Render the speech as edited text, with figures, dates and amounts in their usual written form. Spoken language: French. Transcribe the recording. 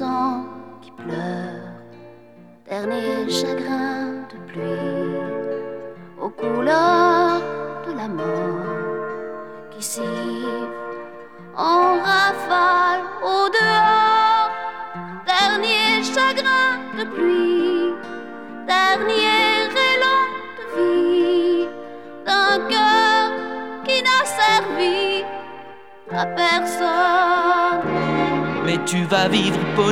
innocent qui pleure, dernier chagrin de pluie, aux couleurs de la mort qui siffle en rafale au dehors, dernier chagrin de pluie, dernier élan de vie d'un cœur qui n'a servi à personne. Mais tu vas vivre